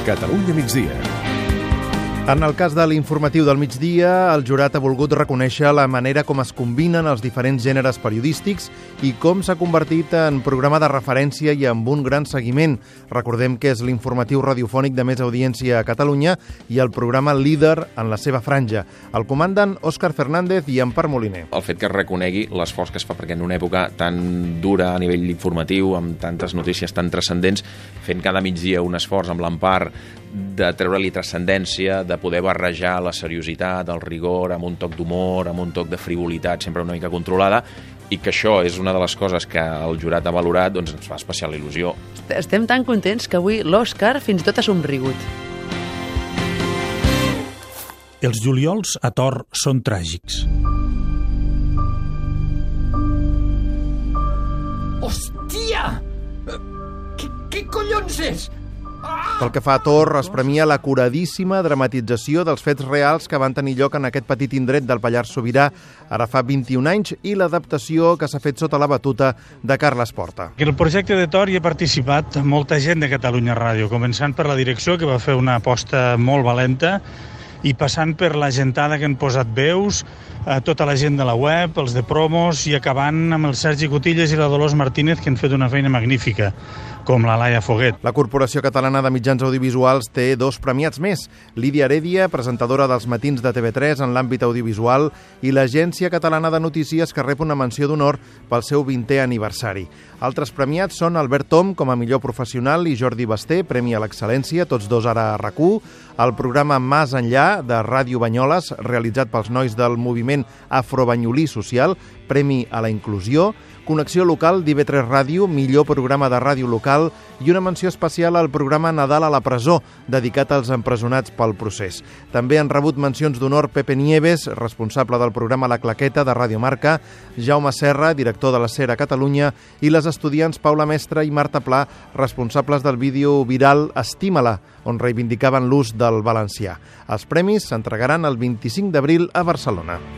Catalunya migdia. En el cas de l'informatiu del migdia, el jurat ha volgut reconèixer la manera com es combinen els diferents gèneres periodístics i com s'ha convertit en programa de referència i amb un gran seguiment. Recordem que és l'informatiu radiofònic de més audiència a Catalunya i el programa líder en la seva franja. El comanden Òscar Fernández i Empar Moliner. El fet que es reconegui l'esforç que es fa, perquè en una època tan dura a nivell informatiu, amb tantes notícies tan transcendents, fent cada migdia un esforç amb l'Empar de treure-li transcendència, de poder barrejar la seriositat, el rigor, amb un toc d'humor, amb un toc de frivolitat sempre una mica controlada, i que això és una de les coses que el jurat ha valorat, doncs ens fa especial il·lusió. Estem tan contents que avui l'Òscar fins i tot ha somrigut. Els juliols a Tor són tràgics. Hòstia! Què collons és? Pel que fa a Tor, es premia l'acuradíssima dramatització dels fets reals que van tenir lloc en aquest petit indret del Pallars Sobirà ara fa 21 anys i l'adaptació que s'ha fet sota la batuta de Carles Porta. En el projecte de Tor hi ha participat molta gent de Catalunya Ràdio, començant per la direcció, que va fer una aposta molt valenta, i passant per la gentada que han posat veus, tota la gent de la web, els de promos, i acabant amb el Sergi Cotillas i la Dolors Martínez, que han fet una feina magnífica, com la Laia Foguet. La Corporació Catalana de Mitjans Audiovisuals té 2 premiats més. Lídia Heredia, presentadora dels matins de TV3 en l'àmbit audiovisual, i l'Agència Catalana de Notícies, que rep una menció d'honor pel seu 20è aniversari. Altres premiats són Albert Tom, com a millor professional, i Jordi Basté, Premi a l'Excel·lència, tots dos ara a RAC1, el programa Mas Enllà, de Ràdio Banyoles, realitzat pels nois del moviment Afrobanyolí Social, Premi a la Inclusió, Connexió Local d'IV3 Ràdio, millor programa de ràdio local, i una menció especial al programa Nadal a la presó, dedicat als empresonats pel procés. També han rebut mencions d'honor Pepe Nieves, responsable del programa La Claqueta de Ràdio Marca, Jaume Serra, director de la SER a Catalunya, i les estudiants Paula Mestre i Marta Pla, responsables del vídeo viral Estima-la, on reivindicaven l'ús del valencià. Els premis s'entregaran el 25 d'abril a Barcelona.